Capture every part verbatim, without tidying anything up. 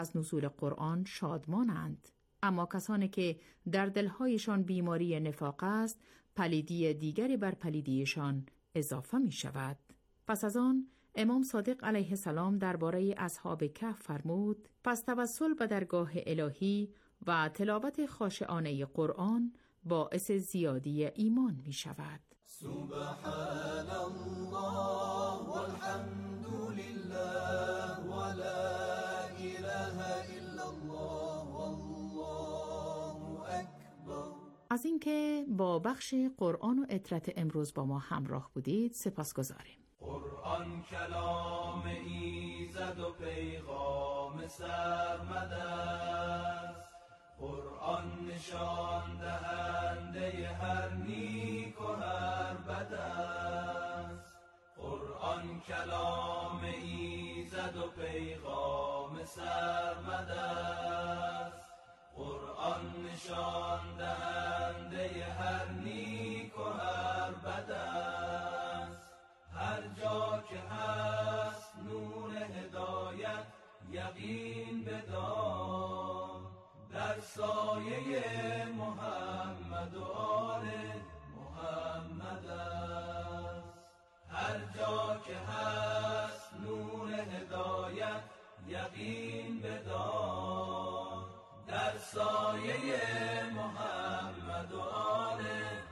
از نزول قرآن شادمانند، اما کسانی که در دلهایشان بیماری نفاق است، پلیدی دیگری بر پلیدیشان اضافه می شود. پس از آن امام صادق علیه السلام درباره اصحاب کهف فرمود: پس توسل به درگاه الهی و تلاوت خاشعانه قرآن باعث زیادی ایمان می شود. سبحان الله والحمد لله ولا اله الا الله والله اکبر. از اینکه با بخش قرآن و عطرت امروز با ما همراه بودید سپاسگزاریم. قرآن کلام ایزد و پیغام سرمد است، قرآن نشان دهنده هر نیک و هر بد است. قرآن کلام ایزد و پیغام سرمد است، قرآن نشان دهنده هر نیک و هر بد است. هر جا که هست نور هدایت یقین بدان، در سایه محمد و آل محمد است. هر جا که هست نور هدایت یقین بدان، در سایه محمد و آل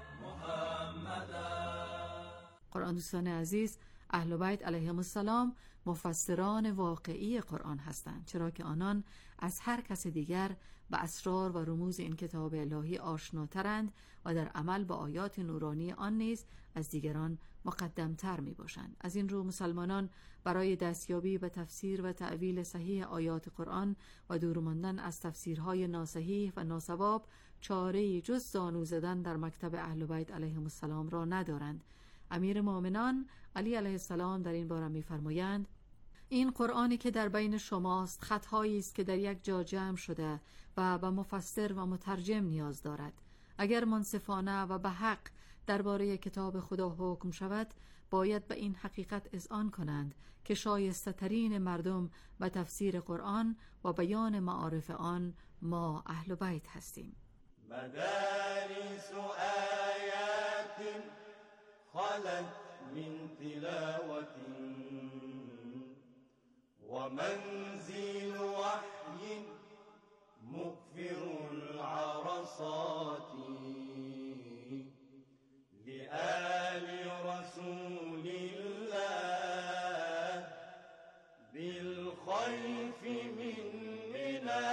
محمد است. قرآن دوستان عزیز، اهل بیت علیهم السلام مفسران واقعی قرآن هستند، چرا که آنان از هر کس دیگر به اسرار و رموز این کتاب الهی آشناترند و در عمل با آیات نورانی آن نیز از دیگران مقدمتر می باشند. از این رو مسلمانان برای دستیابی به تفسیر و تأویل صحیح آیات قرآن و دور ماندن از تفسیرهای ناصحیح و ناصواب چاره‌ای جز زانو زدن در مکتب اهل بیت علیهم السلام را ندارند. امیر مومنان علی علیه السلام در این باره می‌فرمایند: این قرآنی که در بین شماست خطهایی است که در یک جا جمع شده و به مفسر و مترجم نیاز دارد. اگر منصفانه و به حق درباره کتاب خدا حکم شود، باید به این حقیقت اذعان کنند که شایسته ترین مردم به تفسیر قرآن و بیان معارف آن ما اهل بیت هستیم. مدارس آیات خلت من تلاوة ومنزل وحي مغفر العرصات لآل رسول الله بالخيف من منى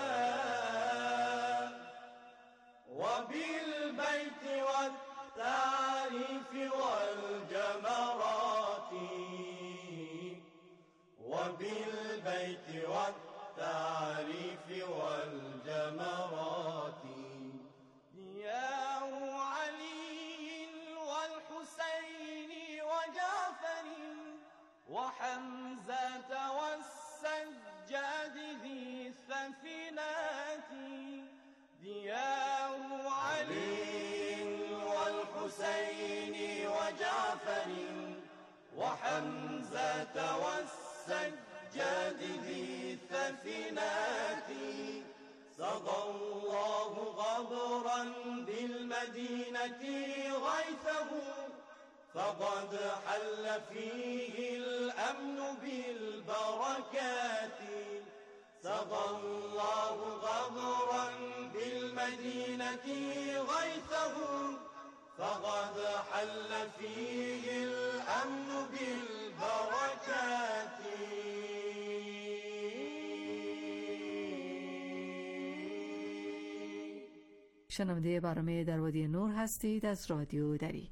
وبالبيت والتعريف والجمرات وبالبيت والتعريف والجمرات يا علي والحسين وجعفر وحمزة والسجاد ذي الثفنات ديار علي والحسين وجعفر وحمزة والسجاد ذي الثفنات سقى الله غبرا بالمدينة غيثه فقد حل فيه الأمن بالبركات سقى الله غبرا بالمدينة غيثه فقد حل فيه الأمن بالبركات. شنونده برنامه در وادی نور هستید از رادیو دری.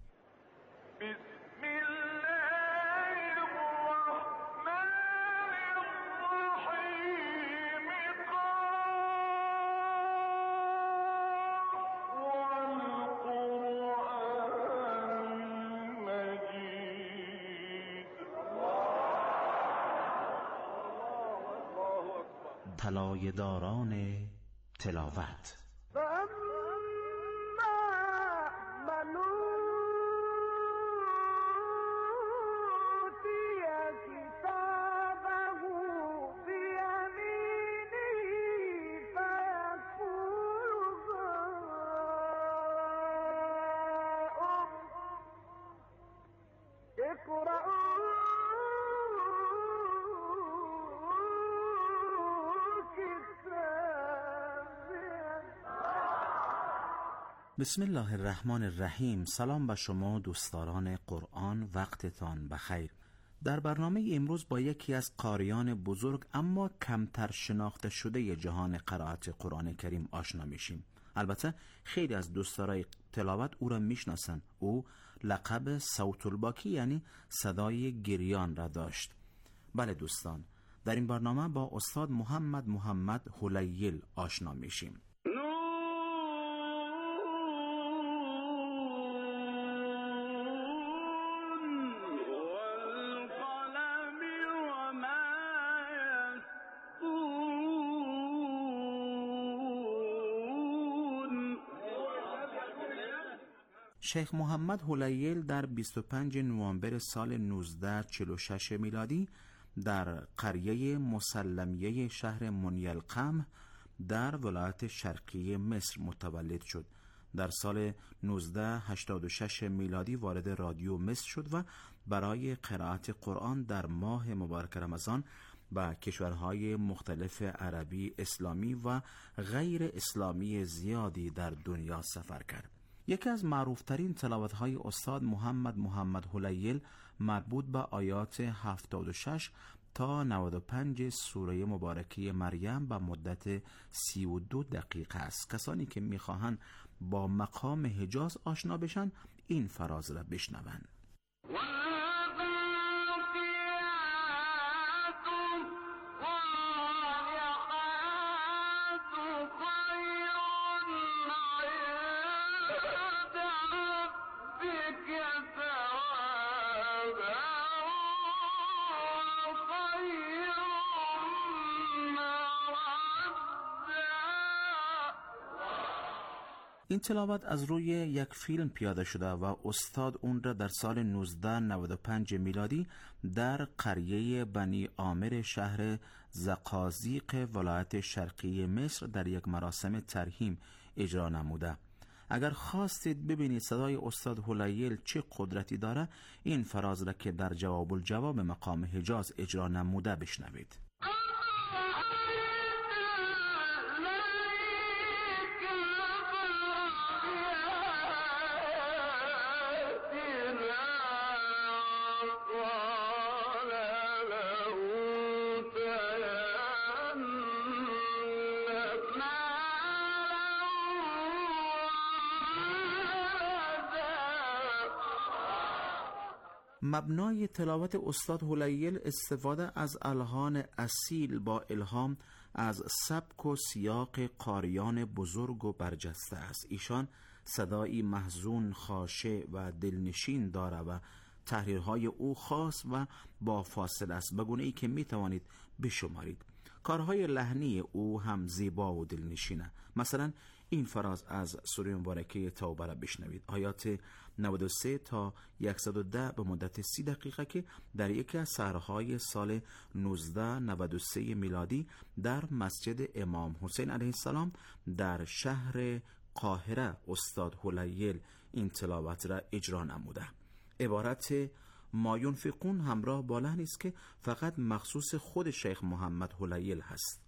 طلایه داران تلاوت كتابه بيمينه بسم الله الرحمن الرحیم. سلام به شما دوستداران قرآن، وقتتان بخیر. در برنامه امروز با یکی از قاریان بزرگ اما کمتر شناخته شده جهان قرائت قرآن کریم آشنا میشیم. البته خیلی از دوستدارای تلاوت او را میشناسند. او لقب صوت الباکی یعنی صدای گریان را داشت. بله دوستان، در این برنامه با استاد محمد محمد حلیل آشنا میشیم. شیخ محمد حلیل در بیست و پنجم نوامبر سال نوزده و چهل و شش میلادی در قریه مسلمیه شهر منیالقمح در ولایت شرقی مصر متولد شد. در سال نوزده و هشتاد و شش میلادی وارد رادیو مصر شد و برای قرائت قرآن در ماه مبارک رمضان به کشورهای مختلف عربی، اسلامی و غیر اسلامی زیادی در دنیا سفر کرد. یکی از معروفترین تلاوت‌های استاد محمد محمد حلیل مربوط به آیات هفتاد و شش تا نود و پنج سوره مبارکه مریم به مدت سی و دو دقیقه است. کسانی که می‌خواهند با مقام حجاز آشنا بشن این فراز را بشنوند. این تلاوت از روی یک فیلم پیاده شده و استاد اون را در سال نوزده و نود و پنج میلادی در قریه بنی عامر شهر زقازیق ولایت شرقی مصر در یک مراسم ترحیم اجرا نموده. اگر خواستید ببینید صدای استاد حلیل چه قدرتی داره، این فراز را که در جواب الجواب مقام حجاز اجرا نموده بشنوید. مبنای تلاوت استاد حلیل استفاده از الحان اصیل با الهام از سبک و سیاق قاریان بزرگ و برجسته است. ایشان صدایی محزون، خاشع و دلنشین داره و تحریرهای او خاص و با فاصله است، به گونه‌ای که میتوانید بشمارید. کارهای لحنی او هم زیبا و دلنشینه. مثلا این فراز از سوره مبارکه توبه را بشنوید. آیات نود و سه تا صد و ده به مدت سی دقیقه که در یکی از سحرهای سال نوزده و نود و سه میلادی در مسجد امام حسین علیه السلام در شهر قاهره استاد حلیل این تلاوت را اجرا نموده. عبارت ما ینفقون همراه با لحنی است که فقط مخصوص خود شیخ محمد حلیل هست.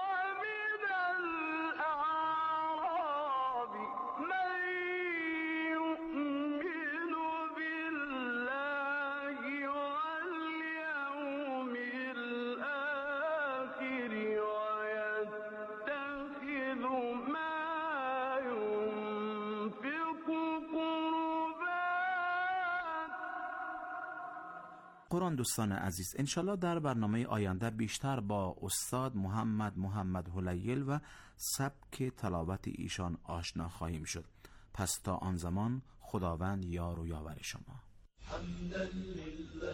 قرآن دوستان عزیز، انشالله در برنامه آینده بیشتر با استاد محمد محمد حلیل و سبک تلاوت ایشان آشنا خواهیم شد. پس تا آن زمان خداوند یار و یاور شما. حمدا لله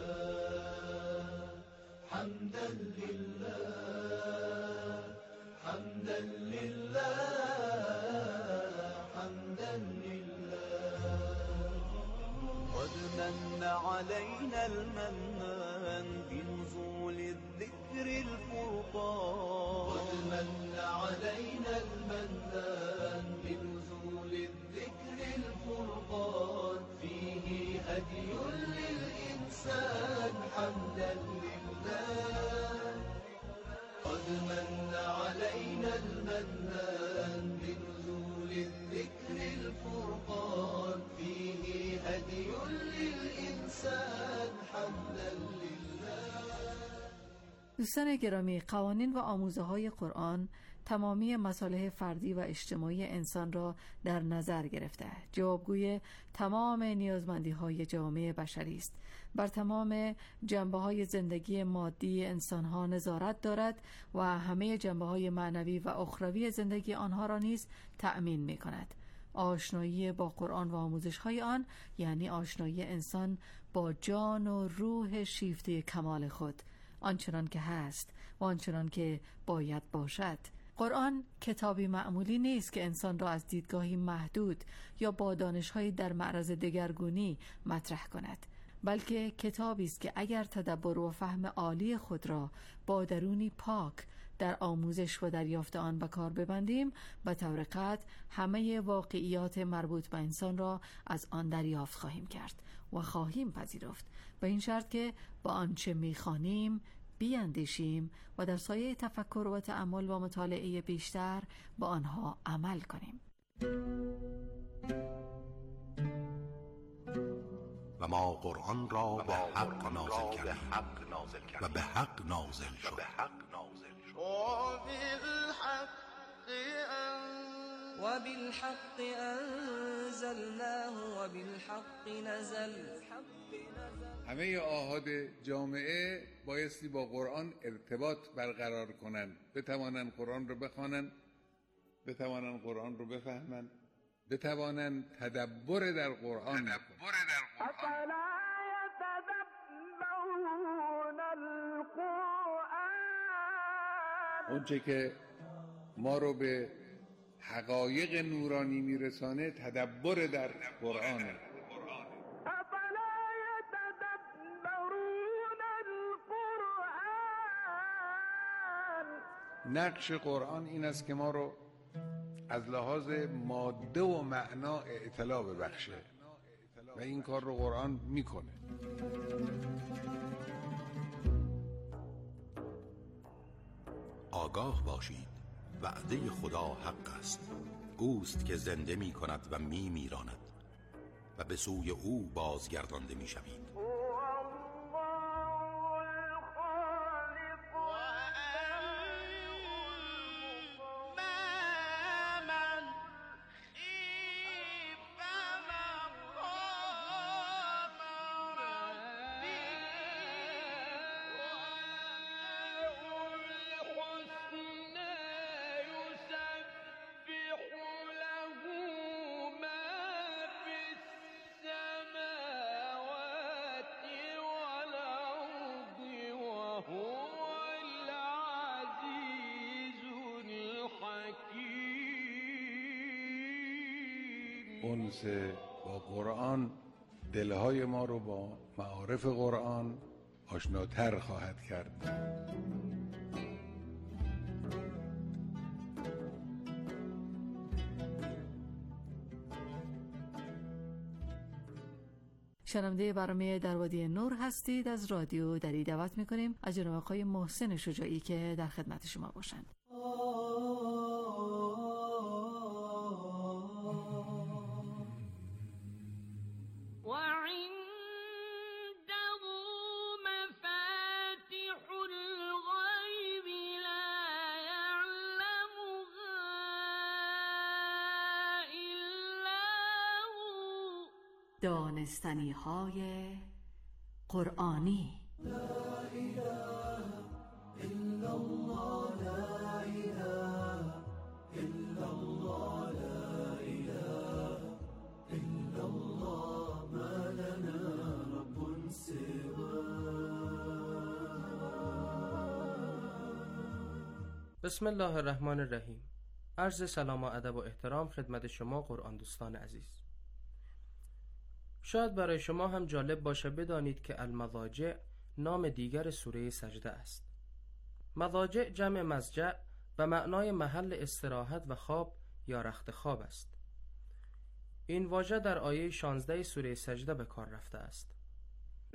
حمدا لله حمدا لله حمدا لله قد من علينا المنان بنزول الذكر الفرقان قد من علينا المنان بنزول الذكر الفرقان فيه هدي للإنسان حمدا لله قد من علينا المنان بنزول الذكر الفرقان فيه هدي للإنسان حمدا لله. دوستان گرامی، قوانین و آموزه‌های قرآن تمامی مصالح فردی و اجتماعی انسان را در نظر گرفته، جوابگوی تمام نیازمندی‌های جامعه بشری است، بر تمام جنبه‌های زندگی مادی انسان‌ها نظارت دارد و همه جنبه‌های معنوی و اخروی زندگی آنها را نیز تأمین می‌کند. آشنایی با قرآن و آموزش‌های آن یعنی آشنایی انسان با جان و روح شیفته کمال خود، آنچنان که هست و آنچنان که باید باشد. قرآن کتابی معمولی نیست که انسان را از دیدگاهی محدود یا با دانش‌های در معرض دگرگونی مطرح کند، بلکه کتابی است که اگر تدبر و فهم عالی خود را با درونی پاک در آموزش و دریافت آن به کار ببندیم، به طور قطع همه واقعیات مربوط به انسان را از آن دریافت خواهیم کرد و خواهیم پذیرفت، به این شرط که با آنچه می‌خوانیم بیاندیشیم و در سایه تفکر و تأمل و مطالعه بیشتر با آنها عمل کنیم. و ما قرآن را به حق نازل کردیم و به حق نازل شد و بالحق انزلناه و بالحق نزل. همه آحاد جامعه بایستی با قرآن ارتباط برقرار کنند، بتوانند قرآن رو بخوانند، بتوانند قرآن رو بفهمند، بتوانند تدبر در قرآن بکنند. افلا یتدبرون القرآن. اونچه که ما رو به حقایق نورانی میرسانه تدبر در قرآنه. نقش قرآن این است که ما رو از لحاظ ماده و معنا اطلاع ببخشه و این کار رو قرآن میکنه. آگاه باشید، وعده خدا حق است، اوست که زنده می کند و می میراند و به سوی او بازگردانده می شوید. اونس با قرآن دلهای ما رو با معارف قرآن آشناتر خواهد کرد. شنونده برنامه در وادی نور هستید. از رادیو دری دعوت میکنیم از جناب آقای محسن شجاعی که در خدمت شما باشند. دانستنی های قرآنی. لا اله الا الله، لا اله الا الله، لا اله الا الله، ما لنا رب سواه. بسم الله الرحمن الرحیم. عرض سلام و ادب و احترام خدمت شما قرآن دوستان عزیز. شاید برای شما هم جالب باشه بدانید که المضاجع نام دیگر سوره سجده است. مضاجع جمع مضجع و معنای محل استراحت و خواب یا رخت خواب است. این واژه در آیه شانزده سوره سجده به کار رفته است.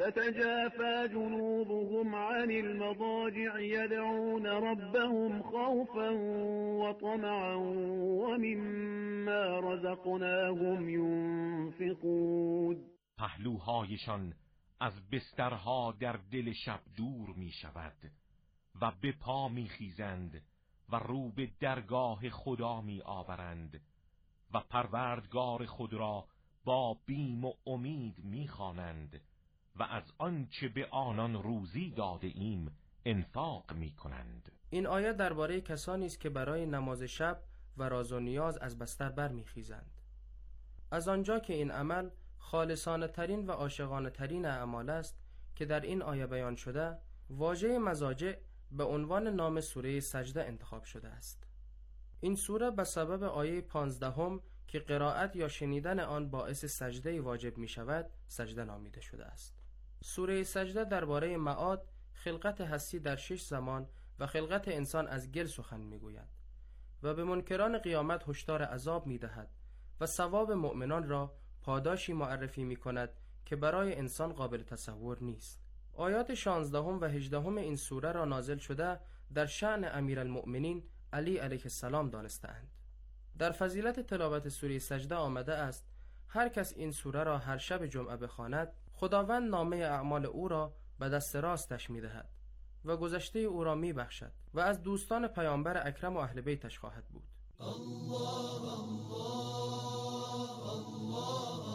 تتجافى جنوبهم عن المضاجع يدعون ربهم خوفا وطمعا ومما رزقناهم ينفقون. پهلوهایشان از بسترها در دل شب دور می شود و به پا می خیزند و رو به درگاه خدا می آورند و پروردگار خود را با بیم و امید می خوانند و از آنچه به آنان روزی داده ایم انفاق می کنند. این آیه درباره کسانی است که برای نماز شب و راز و نیاز از بستر برمی خیزند. از آنجا که این عمل خالصانه ترین و عاشقانه ترین اعمال است که در این آیه بیان شده، واژه مضاجع به عنوان نام سوره سجده انتخاب شده است. این سوره به سبب آیه پانزدهم که قرائت یا شنیدن آن باعث سجده واجب می شود سجده نامیده شده است. سوره سجده درباره معاد، خلقت هستی در شش زمان و خلقت انسان از گل سخن می گوید و به منکران قیامت هشدار عذاب می دهد و ثواب مؤمنان را پاداشی معرفی می کند که برای انسان قابل تصور نیست. آیات شانزدهم و هجدهم این سوره را نازل شده در شأن امیرالمؤمنین علی علیه السلام دانسته‌اند. در فضیلت تلاوت سوره سجده آمده است هر کس این سوره را هر شب جمعه بخواند خداوند نامه اعمال او را به دست راستش می دهد و گذشته او را می بخشد و از دوستان پیامبر اکرم و اهل بیتش خواهد بود. الله الله الله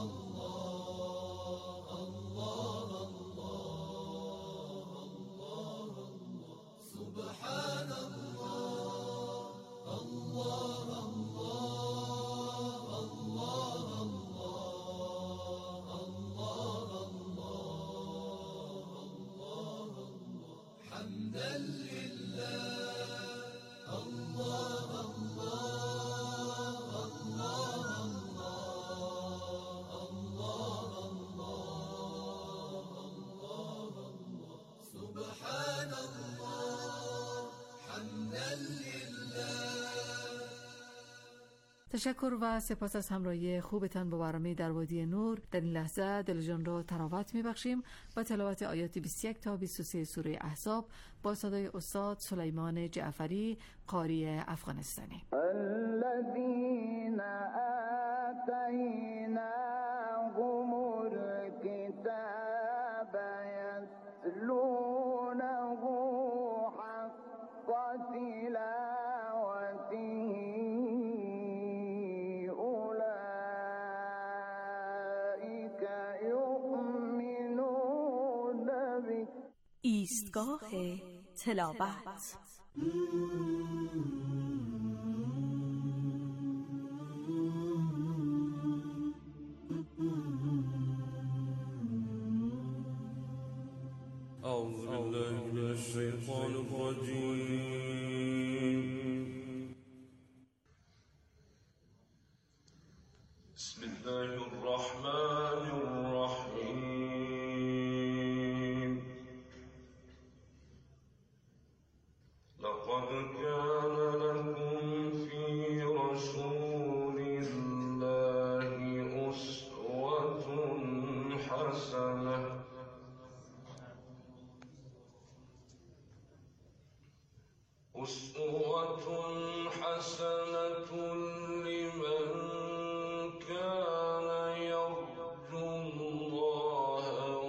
الله الله الله سبحان الله الله تشکر و سپاس از همراهی خوبتان با برنامه در وادی نور. در این لحظه دل جان را تراوت میبخشیم با تلاوت آیات بیست و یک تا بیست و سه سوره احزاب با صدای استاد سلیمان جعفری قاری افغانستانی. الذين آتيناهم الكتاب يتلونه حق تلاوته ایستگاه تلاوت. أعوذ بالله من الشيطان الرجيم. بسم الله الرحمن الرحيم. لقد كان لكم في رسول الله أسوة حسنة أسوة حسنة لمن كان يرجو الله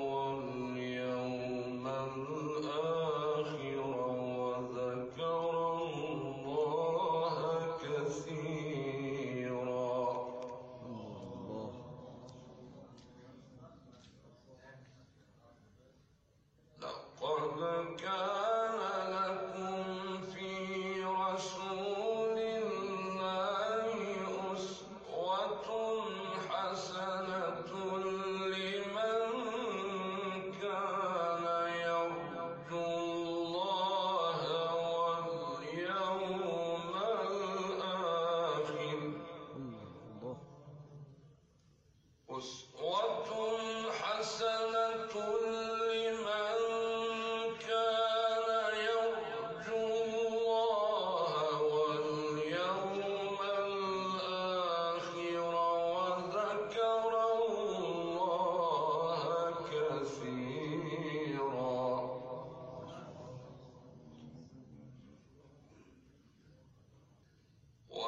واليوم الآخر وذكر الله كثيرا. لقد كان لكم في رسول الله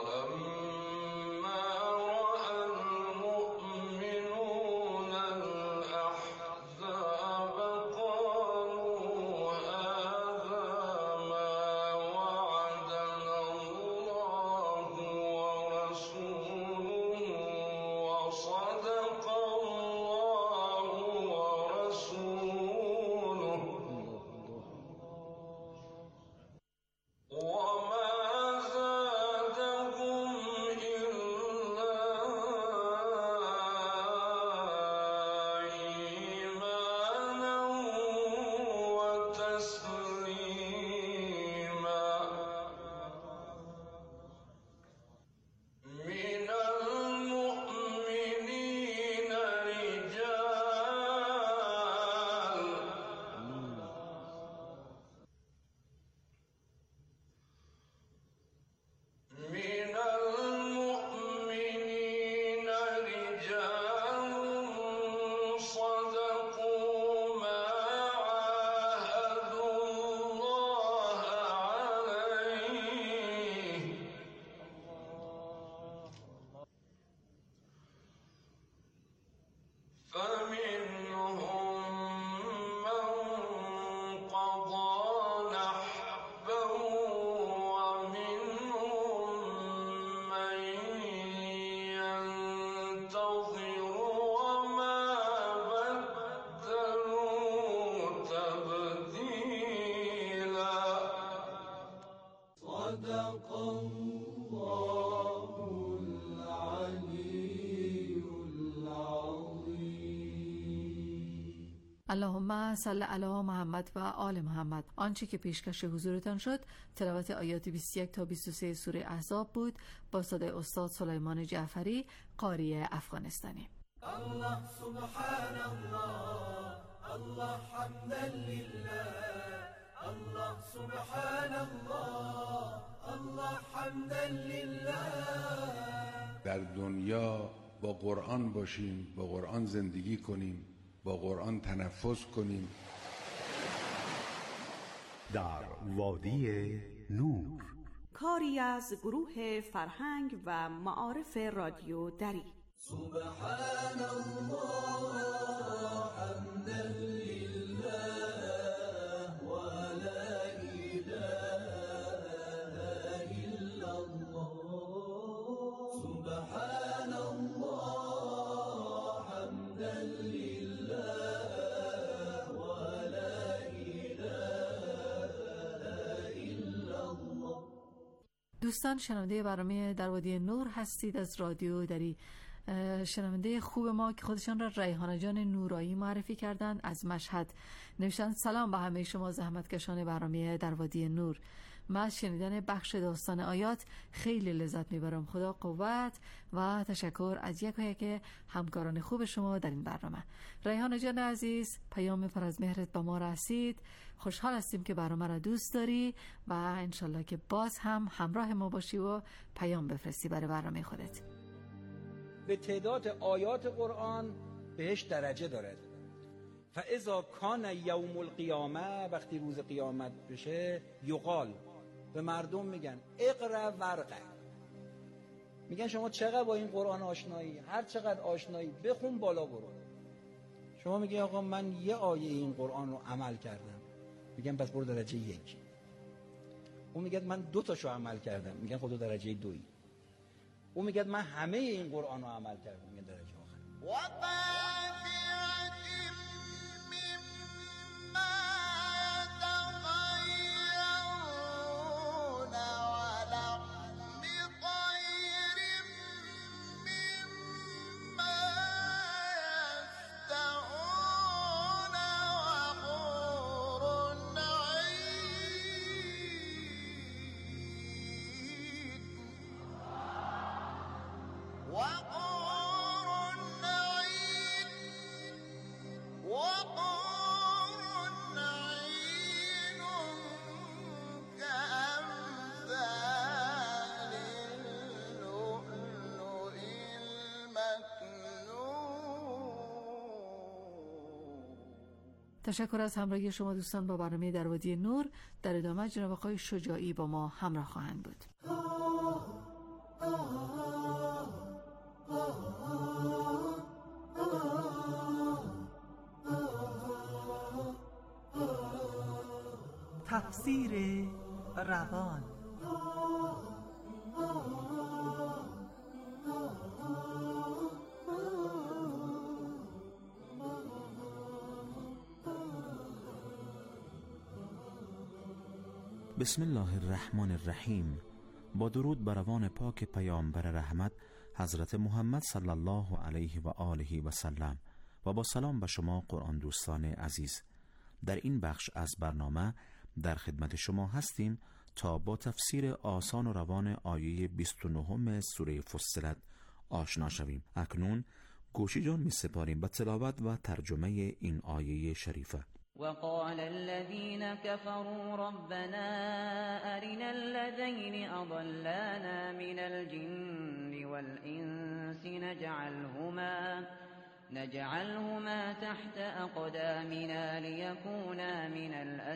اللهم صل علی محمد و آل محمد. آنچه که پیشکش حضورتان شد تلاوت آیات بیست و یک تا بیست و سه سوره احزاب بود با صدای استاد سلیمان جعفری قاری افغانستانی. الله سبحان الله، الله حمدا لله، الله سبحان الله، الله حمدا لله. در دنیا با قرآن باشیم، با قرآن زندگی کنیم، با قرآن تنفس کنیم. در وادی نور، کاری از گروه فرهنگ و معارف رادیو دری. سبحان الله حمدا لله و لا اله الا الله. سبحان الله حمدا لله و لا اله الا الله. دوستان شنونده برنامه در وادی نور هستید از رادیو دری. شنونده خوب ما که خودشان را ریحانه جان نورایی معرفی کردند از مشهد نوشتند سلام به همه شما زحمتکشان برنامه در وادی نور. من از شنیدن بخش داستان آیات خیلی لذت میبرم. خدا قوت و تشکر از یک و یک همکاران خوب شما در این برنامه. ریحانه جان عزیز، پیام پر از مهرت با ما رسید. خوشحال هستیم که برنامه را دوست داری و انشالله که باز هم همراه ما باشی و پیام بفرستی برای برنامه خودت. به تعداد آیات قرآن بهش درجه دارد. فاذا کان یوم القیامه، وقتی روز قیامت بشه، یقال، به مردم میگن اقرا ورقه، میگن شما چقدر با این قرآن آشنایی، هر چقدر آشنایی بخون بالا برو. شما میگی آقا من یه آیه این قرآن رو عمل کردم، میگن پس برو درجه یک. اون میگه من دو تاشو عمل کردم، میگن خود درجه دویی. اون میگه من همه این قرآن رو عمل کردم، میگن درجه آخر. تشکر از همراهی شما دوستان با برنامه در وادی نور. در ادامه جناب آقای شجاعی با ما همراه خواهند بود. تفسیر روان. بسم الله الرحمن الرحیم. با درود بر روان پاک پیامبر رحمت حضرت محمد صلی الله علیه و آله و سلم و با سلام به شما قرآن دوستان عزیز. در این بخش از برنامه در خدمت شما هستیم تا با تفسیر آسان و روان آیه بیست و نه سوره فصلت آشنا شویم. اکنون گوشی جان می سپاریم به تلاوت و ترجمه این آیه شریفه. وقال الذين كفروا ربنا أرنا الذين أضلانا من الجن والإنس نجعلهما نجعلهما تحت أقدامنا ليكونا من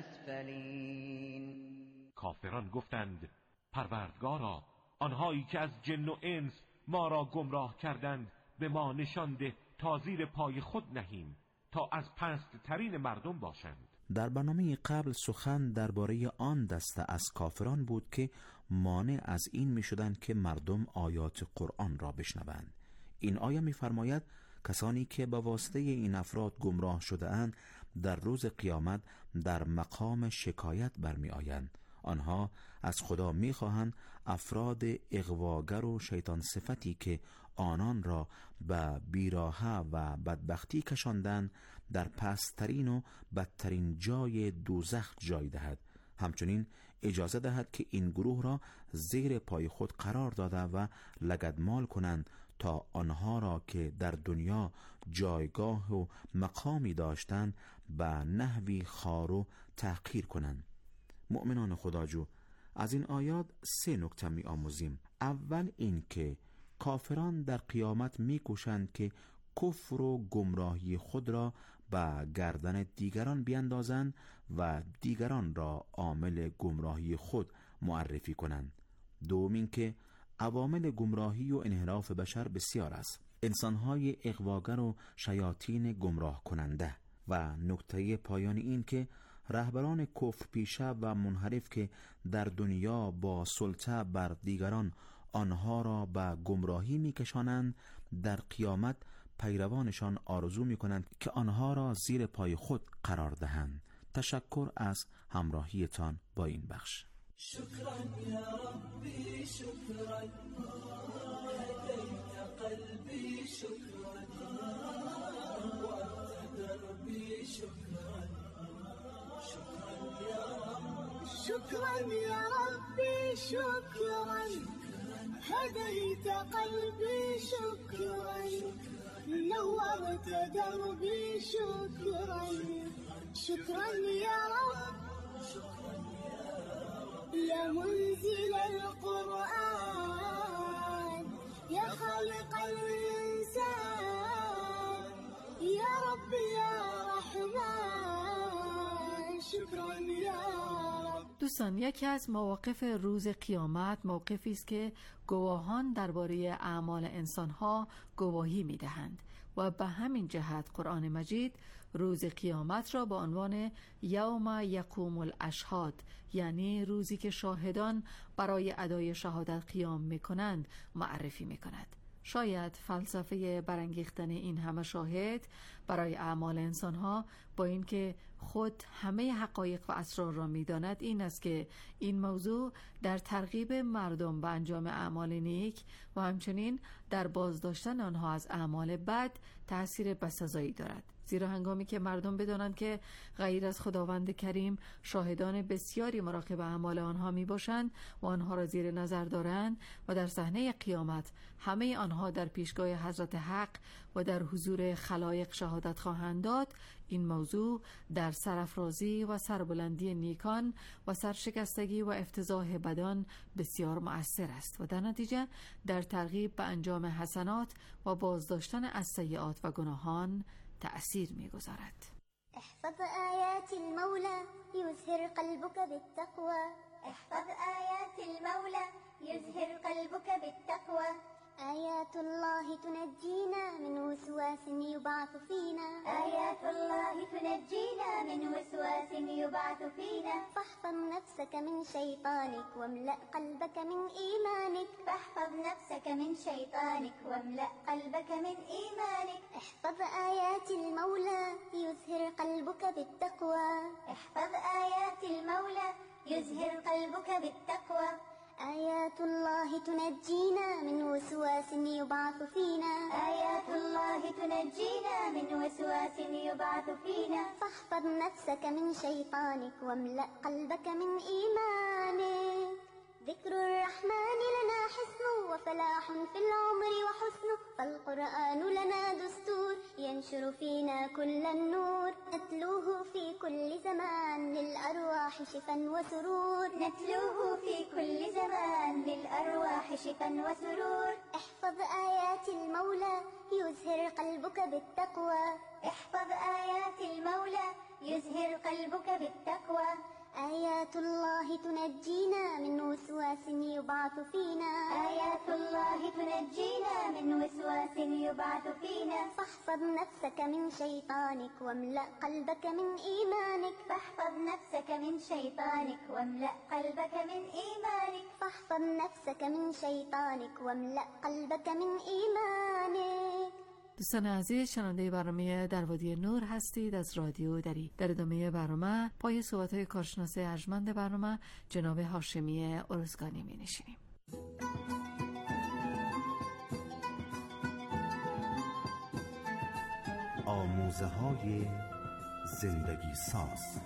الأسفلين. کافران گفتند پروردگارا، آنهایی که از جن و انس ما را گمراه کردند به ما نشان ده تا زیر پای خود نهیم، تا از پست ترین مردم باشند. در برنامه قبل سخن درباره آن دسته از کافران بود که مانع از این می شدند که مردم آیات قرآن را بشنوند. این آیه می فرماید کسانی که به واسطه این افراد گمراه شده اند در روز قیامت در مقام شکایت برمی آیند. آنها از خدا می خواهند افراد اغواگر و شیطان صفتی که آنان را به بیراهه و بدبختی کشاندند در پسترین و بدترین جای دوزخ جای دهد. همچنین اجازه دهد که این گروه را زیر پای خود قرار داده و لگدمال کنند تا آنها را که در دنیا جایگاه و مقامی داشتند به نحوی خوار و تحقیر کنند. مؤمنان خداجو، از این آیات سه نکته می آموزیم. اول این که کافران در قیامت می کوشند که کفر و گمراهی خود را به گردن دیگران بیندازند و دیگران را عامل گمراهی خود معرفی کنند. دوم این که عوامل گمراهی و انحراف بشر بسیار است. انسانهای اغواگر و شیاطین گمراه کننده. و نکته پایانی این که رهبران کفر پیشه و منحرف که در دنیا با سلطه بر دیگران آنها را به گمراهی میکشانند، در قیامت پیروانشان آرزو میکنند که آنها را زیر پای خود قرار دهند. تشکر از همراهیتان با این بخش. شکرا یا ربی، شکرا هدیت قلبی، شکرا وقت دربی، شکرا شکرا یا رب، شکرا یا ربی، شکرا هديت قلبي، شكرا نورت دربي، شكرا شكرا يا رب، يا منزل القرآن، يا خالق الإنسان، يا رب يا رحمن، شكرا يا رب. دوستان، یکی از مواقف روز قیامت موقفی است که گواهان درباره اعمال انسان‌ها گواهی می‌دهند و به همین جهت قرآن مجید روز قیامت را با عنوان یوم یقوم الاشهاد، یعنی روزی که شاهدان برای ادای شهادت قیام می‌کنند، معرفی می‌کند. شاید فلسفه برانگیختن این همه شاهد برای اعمال انسانها با اینکه خود همه حقایق و اسرار را می‌داند این است که این موضوع در ترغیب مردم به انجام اعمال نیک و همچنین در بازداشتن آنها از اعمال بد تأثیر بسزایی دارد. زیرا هنگامی که مردم بدانند که غیر از خداوند کریم شاهدان بسیاری مراقب اعمال آنها می باشند و آنها را زیر نظر دارند و در صحنه قیامت همه آنها در پیشگاه حضرت حق و در حضور خلایق شهادت خواهند داد، این موضوع در سرافرازی و سربلندی نیکان و سرشکستگی و افتضاح بدان بسیار مؤثر است و در نتیجه در ترغیب به انجام حسنات و بازداشتن از سیئات و گناهان تأثیر می‌گذارد. احفظ آیات المولى یظهر قلبك بالتقوى، احفظ آیات المولى یظهر قلبك بالتقوى، آيات الله تنجينا من وسواس يبعث فينا آيات الله تنجينا من وسواس يبعث فينا فاحفظ نفسك من شيطانك واملأ قلبك من إيمانك فاحفظ نفسك من شيطانك واملأ قلبك من إيمانك احفظ آيات المولى يزهر قلبك بالتقوى احفظ آيات المولى يزهر قلبك بالتقوى آيات الله تنجينا من وسواس يبعث فينا آيات الله تنجينا من وسواس يبعث فينا فاحفظ نفسك من شيطانك واملأ قلبك من إيمانك ذكر الرحمن لنا حصن وفلاح في العمر وحسن فالقرآن لنا دستور ينشر فينا كل النور نتلوه في كل زمان للأرواح شفا وسرور نتلوه في كل زمان للأرواح شفا وسرور احفظ آيات المولى يزهر قلبك بالتقوى احفظ آيات المولى يزهر قلبك بالتقوى آيات الله تنجينا من وسواس يبعث فينا آيات الله تنجينا من وسواس يبعث فينا فاحفظ نفسك من شيطانك واملأ قلبك من إيمانك فاحفظ نفسك من شيطانك واملأ قلبك من إيمانك فاحفظ نفسك من شیطانک واملأ قلبك من ایمانک. دوستان عزیز، شنونده برنامه در وادی نور هستید از رادیو دری. در ادامه برنامه پای صحبت‌های کارشناس ارجمند برنامه جناب هاشمی ارزگانی می‌نشینیم. آموزه‌های زندگی ساز.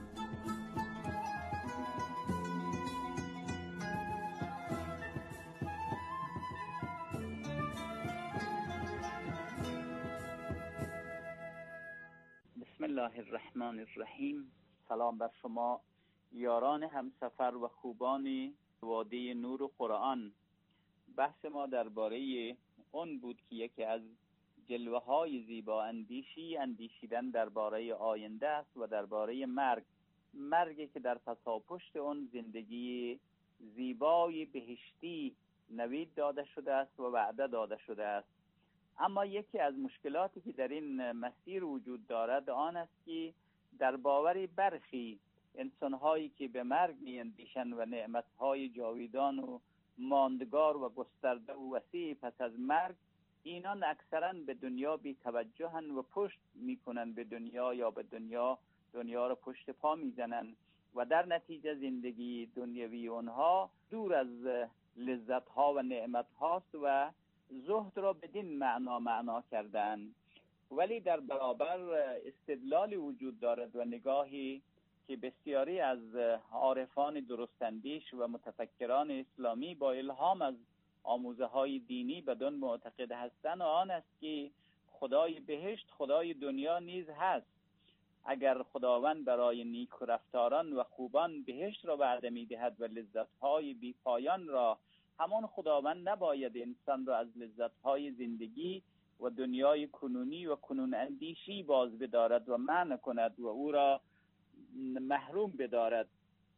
بسم الله الرحمن الرحیم. سلام بر شما یاران همسفر و خوبان وادی نور و قرآن. بحث ما درباره اون بود که یکی از جلوه های زیبا اندیشی اندیشیدن درباره آینده است و درباره مرگ. مرگی که در پساپشت اون زندگی زیبای بهشتی نوید داده شده است و وعده داده شده است. اما یکی از مشکلاتی که در این مسیر وجود دارد آن است که در باور برخی انسان‌هایی که به مرگ می‌اندیشند و نعمت‌های جاویدان و ماندگار و گسترده و وسیع پس از مرگ، اینان اکثراً به دنیا بی توجهن و پشت می‌کنند به دنیا یا به دنیا دنیا را پشت پا می‌زنند و در نتیجه زندگی دنیوی اونها دور از لذت‌ها و نعمت‌هاست و زهد را بدین معنا معنا کردن. ولی در برابر استدلالی وجود دارد و نگاهی که بسیاری از عارفان درستندیش و متفکران اسلامی با الهام از آموزه های دینی بدون معتقد هستند، و آن است که خدای بهشت خدای دنیا نیز هست. اگر خداوند برای نیک رفتاران و خوبان بهشت را وعده می‌دهد و لذت‌های بی پایان را، همان خداوند نباید انسان را از لذت‌های زندگی و دنیای کنونی و کنون اندیشی باز بدارد و منع کند و او را محروم بدارد،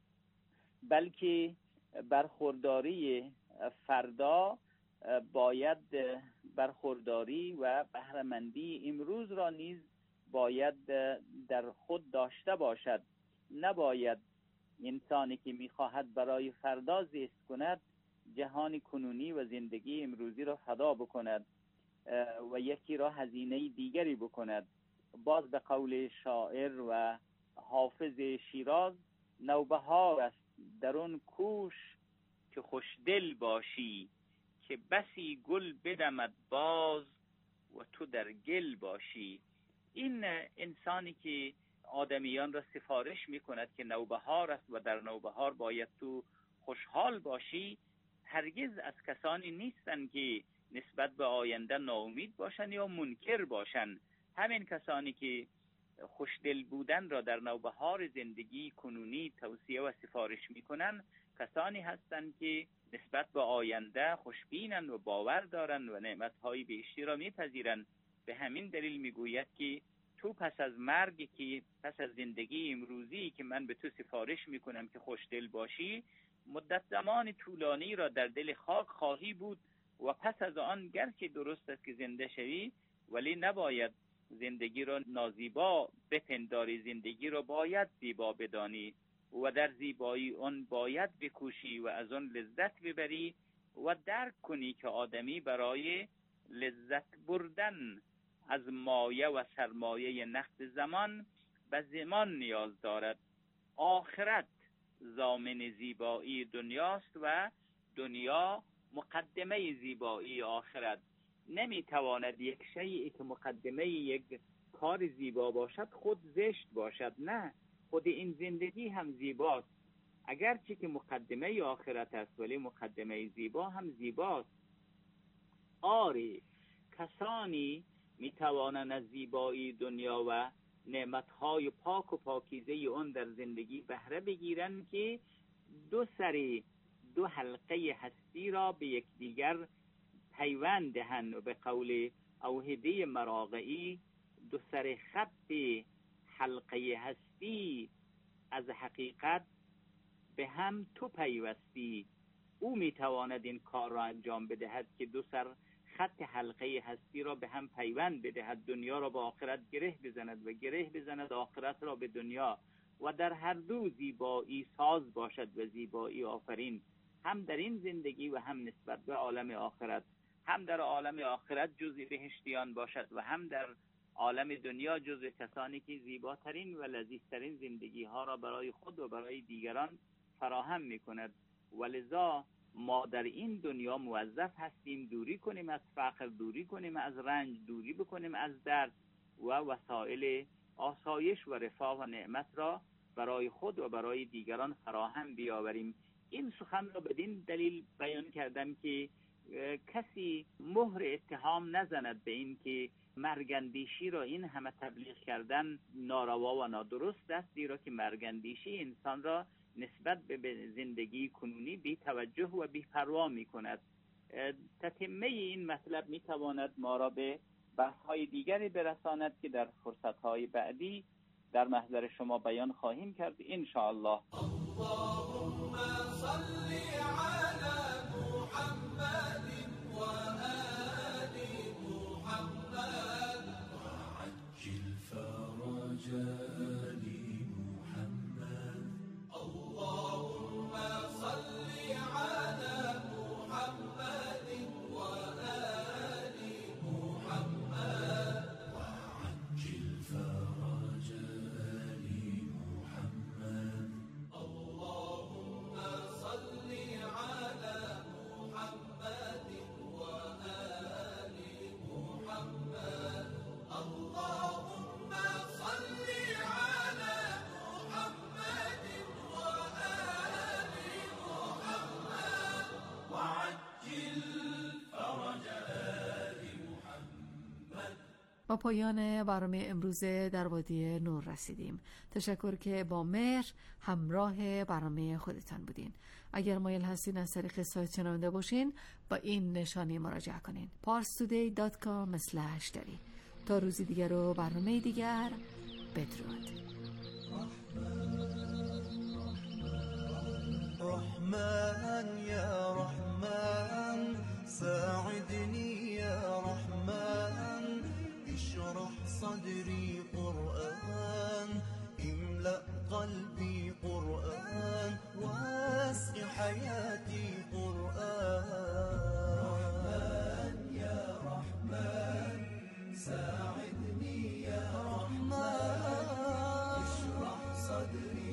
بلکه برخورداری فردا باید برخورداری و بهره‌مندی امروز را نیز باید در خود داشته باشد. نباید انسانی که می‌خواهد برای فردا زیست کند جهان کنونی و زندگی امروزی را فدا بکند و یکی را هزینه دیگری بکند. باز به قول شاعر و حافظ شیراز، نوبهار است در اون کوش که خوشدل باشی، که بسی گل بدمد باز و تو در گل باشی. این انسانی که آدمیان را سفارش میکند که نوبهار است و در نوبهار باید تو خوشحال باشی، هرگز از کسانی نیستند که نسبت به آینده ناامید باشند یا منکر باشند. همین کسانی که خوشدل بودن را در نوبهار زندگی کنونی توصیه و سفارش میکنند، کسانی هستند که نسبت به آینده خوشبینند و باور دارند و نعمتهای بهشتی را میپذیرند. به همین دلیل میگوید که تو پس از مرگ، که پس از زندگی امروزی که من به تو سفارش میکنم که خوشدل باشی، مدت زمان طولانی را در دل خاک خواهی بود و پس از آن گرچه درست است که زنده شوی، ولی نباید زندگی را نازیبا بپنداری، زندگی را باید زیبا بدانی و در زیبایی اون باید بکوشی و از اون لذت ببری و درک کنی که آدمی برای لذت بردن از مایه و سرمایه نقد زمان به زمان نیاز دارد. آخرت ضامن زیبایی دنیاست و دنیا مقدمه زیبایی آخرت. نمیتواند یک شیئی که مقدمه یک کار زیبا باشد خود زشت باشد. نه، خود این زندگی هم زیباست، اگرچه که مقدمه آخرت است ولی مقدمه زیبا هم زیباست. آری کسانی میتوانند از زیبایی دنیا و نعمتهای پاک و پاکیزه اون در زندگی بهره بگیرند که دو سری دو حلقه هستی را به یکدیگر پیوند دهند و به قول اوحدی مراغعی دو سر خط حلقه هستی از حقیقت به هم تو پیوستی. او میتواند این کار را انجام بدهد که دو سر خط حلقه هستی را به هم پیوند بدهد، دنیا را با آخرت گره بزند و گره بزند آخرت را به دنیا و در هر دو زیبایی ساز باشد و زیبایی آفرین، هم در این زندگی و هم نسبت به عالم آخرت. هم در عالم آخرت جزء بهشتیان باشد و هم در عالم دنیا جزء کسانی که زیباترین و لذیذترین زندگی ها را برای خود و برای دیگران فراهم می کند. ولذا ما در این دنیا موظف هستیم دوری کنیم از فقر، دوری کنیم از رنج، دوری بکنیم از درد و وسایل آسایش و رفاه و نعمت را برای خود و برای دیگران فراهم بیاوریم. این سخن را بدین دلیل بیان کردم که کسی مهر اتهام نزند به این که مرگندیشی را این همه تبلیغ کردن ناروا و نادرست است، زیرا که مرگندیشی انسان را نسبت به زندگی کنونی بی توجه و بی پروا می کند. تتمه این مطلب می تواند ما را به بحث های دیگری برساند که در فرصت های بعدی در محضر شما بیان خواهیم کرد ان شاء الله. اللهم صل علی محمد و آل محمد وعجل فرج محمد. اللهم صل علی محمد و آل محمد وعجل فرج محمد. اللهم صل على محمد وآل محمد. اللهم صل على محمد وآل محمد وعجل فرج آل محمد. با پایان برنامه امروزه در وادی نور رسیدیم. تشکر که با مهر همراه برنامه خودتان بودین. اگر مایل هستین از طریق سایت شنونده باشین با این نشانی مراجعه کنین پارس تودی دات کام اسلش دری. تا روزی دیگر و برنامه دیگر، بدرود. رحمن یا رحمن ساعدني يا رحمن اشرح صدري قرآن املأ قلبي قرآن واسع حياتي قرآن. رحمن يا رحمن ساعدني يا رحمن اشرح صدري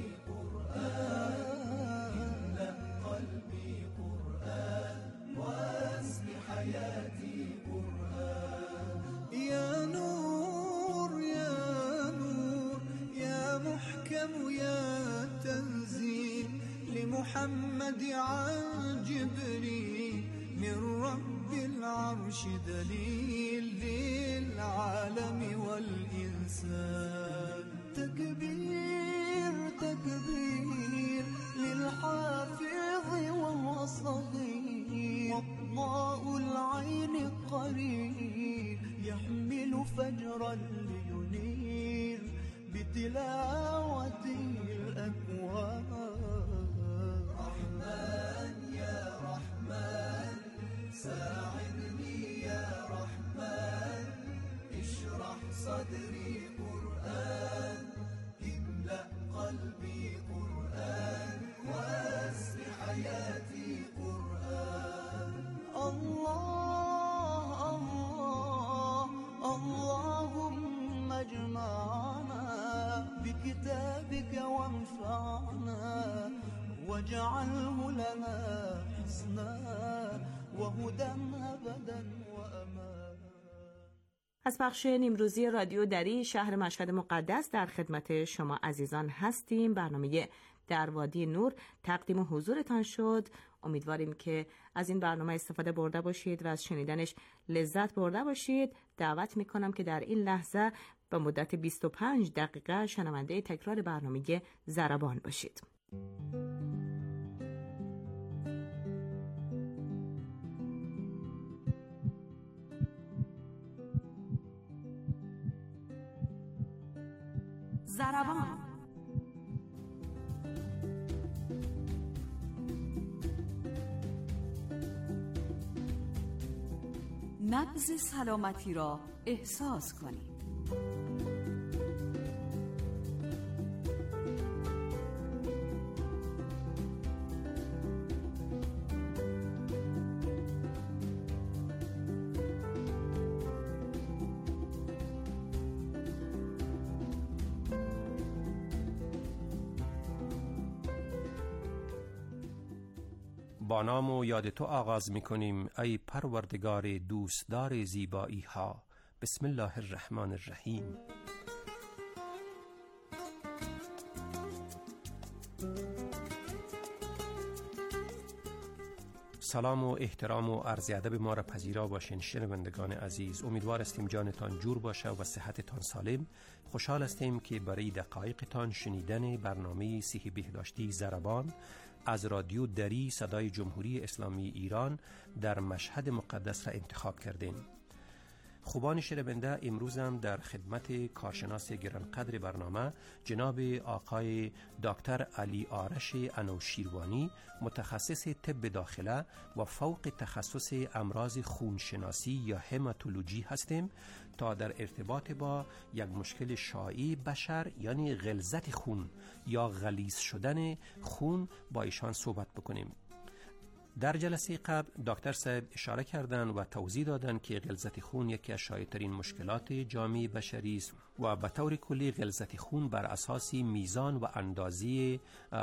قرآن املأ قلبي قرآن واسع حياتي قرآن. يا نور يا نور يا محكم يا تنزيل لمحمد عن جبريل من رب العرش دليل للعالم والإنسان. تكبير تكبير للحافظ وهو صغير وضاء العين قرير يحمل فجرا لينير بتلاوته الأكوان. رحمن يا رحمن ساعدني يا رحمن اشرح صدري قرآن املأ قلبي قرآن واسر حياتي قرآن الله الله اللهم اجمعنا بكتابك وانفعنا واجعله لنا حسنا وهدى أبدا وأمان. از بخش نیمروزی رادیو دری شهر مشهد مقدس در خدمت شما عزیزان هستیم. برنامه در وادی نور تقدیم حضورتان شد. امیدواریم که از این برنامه استفاده برده باشید و از شنیدنش لذت برده باشید. دعوت میکنم که در این لحظه به مدت بیست و پنج دقیقه شنونده تکرار برنامه ضربان باشید. ضربان. نبض سلامتی را احساس کنید. با نام و یاد تو آغاز می کنیم ای پروردگار دوستدار زیبایی ها. بسم الله الرحمن الرحیم. سلام و احترام و عرض ادب ما را پذیرا باشین شنوندگان عزیز. امیدوار استیم جانتان جور باشه و صحتتان سالم. خوشحال استیم که برای دقایقتان شنیدن برنامه صحی بهداشتی ضربان از رادیو دری صدای جمهوری اسلامی ایران در مشهد مقدس را انتخاب کردیم. خوبان شنونده، امروز هم در خدمت کارشناس گرانقدر برنامه جناب آقای دکتر علی آرش انوشیروانی، متخصص طب داخله و فوق تخصص امراض خونشناسی یا هماتولوژی هستیم تا در ارتباط با یک مشکل شایع بشر یعنی غلظت خون یا غلیظ شدن خون با ایشان صحبت بکنیم. در جلسه قبل دکتر صاحب اشاره کردند و توضیح دادند که غلظت خون یکی از شایع‌ترین مشکلات جامعه بشری است و به طور کلی غلظت خون بر اساس میزان و اندازه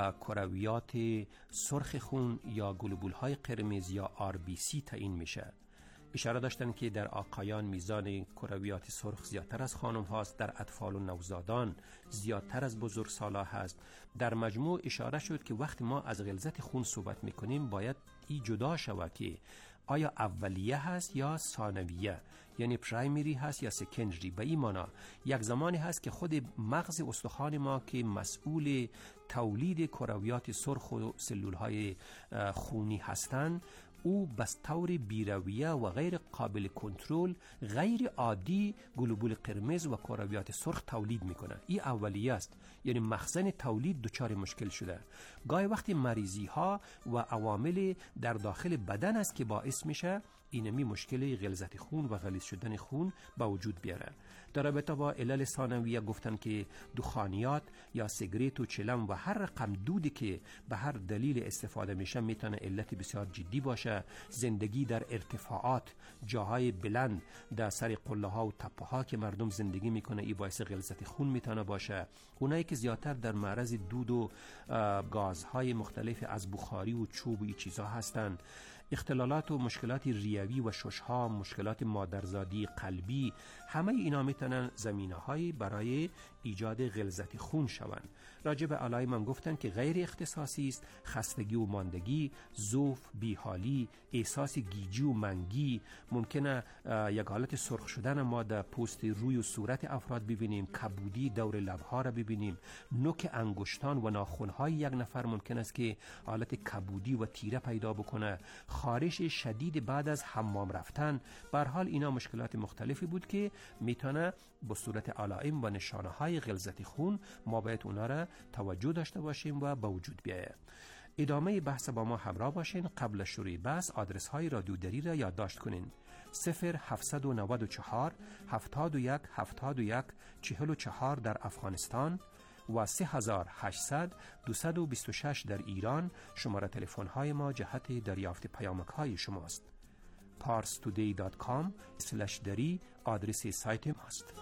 کرویات سرخ خون یا گلوبول‌های قرمز یا آر بی سی تعیین میشه. اشاره داشتن که در آقایان میزان کرویات سرخ زیادتر از خانم هاست، در اطفال و نوزادان زیادتر از بزرگسالان هست. در مجموع اشاره شد که وقتی ما از غلظت خون صحبت میکنیم باید این جدا شود که آیا اولیه هست یا ثانویه، یعنی پرایمری هست یا سکندری. به این معنا یک زمانی هست که خود مغز استخوان ما که مسئول تولید کرویات سرخ و سلول های خونی هستند، او بس طور بیرویه و غیر قابل کنترل غیر عادی گلوبول قرمز و کرویات سرخ تولید میکنه. این اولیه است، یعنی مخزن تولید دچار مشکل شده. گاهی وقتی مریضی ها و عوامل در داخل بدن است که باعث میشه اینمی مشکل غلظت خون و غلیظ شدن خون به وجود بیاره. در رابطه با علل ثانویه گفتن که دخانیات یا سیگریت و چلم و هر رقم دودی که به هر دلیل استفاده میشه میتونه علت بسیار جدی باشه. زندگی در ارتفاعات، جاهای بلند، در سر قله ها و تپه ها که مردم زندگی میکنه این باعث غلظت خون میتونه باشه. اونایی که زیادتر در معرض دود و گازهای مختلف از بخاری و چوب و این چیزها هستن. اختلالات و مشکلات ریوی و ششها، مشکلات مادرزادی، قلبی، همه اینا میتونن زمینه‌هایی برای ایجاد غلظت خون شوند. راجع به علائم هم گفتن که غیر اختصاصی است، خستگی و ماندگی، ضعف، بیحالی، احساس گیجی و منگی، ممکنه یک حالت سرخ شدن ما در پوست روی و صورت افراد ببینیم، کبودی دور لب‌ها را ببینیم، نوک انگشتان و ناخن‌های یک نفر ممکن است که حالت کبودی و تیره پیدا بکنه، خارش شدید بعد از حمام رفتن. به هر حال اینا مشکلات مختلفی بود که میتونه با صورت علائم و نشانه های غلظت خون ما باید اونا را توجه داشته باشیم و به وجود بیاید. ادامه بحث با ما همراه باشین. قبل شروع بحث آدرس های رادیودری را یادداشت کنین: صفر هفتصد و نود و چهار هفتاد و یک هفتاد و یک چهل و چهار در افغانستان و سه هزار و هشتصد دویست و بیست و شش در ایران. شماره تلفن های ما جهت دریافت پیامک های شماست. پارس تودی دات کام اسلش دری آدرس سایت ماست.